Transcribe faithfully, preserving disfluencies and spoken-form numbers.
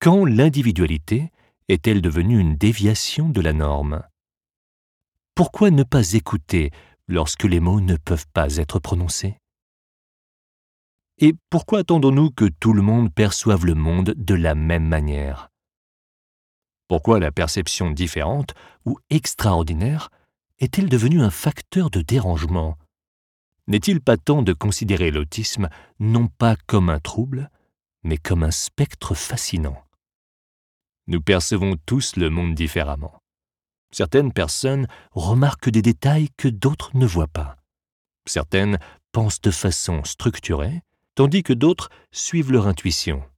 Quand l'individualité est-elle devenue une déviation de la norme? Pourquoi ne pas écouter lorsque les mots ne peuvent pas être prononcés? Et pourquoi attendons-nous que tout le monde perçoive le monde de la même manière? Pourquoi la perception différente ou extraordinaire est-elle devenue un facteur de dérangement? N'est-il pas temps de considérer l'autisme non pas comme un trouble, mais comme un spectre fascinant? Nous percevons tous le monde différemment. Certaines personnes remarquent des détails que d'autres ne voient pas. Certaines pensent de façon structurée, tandis que d'autres suivent leur intuition.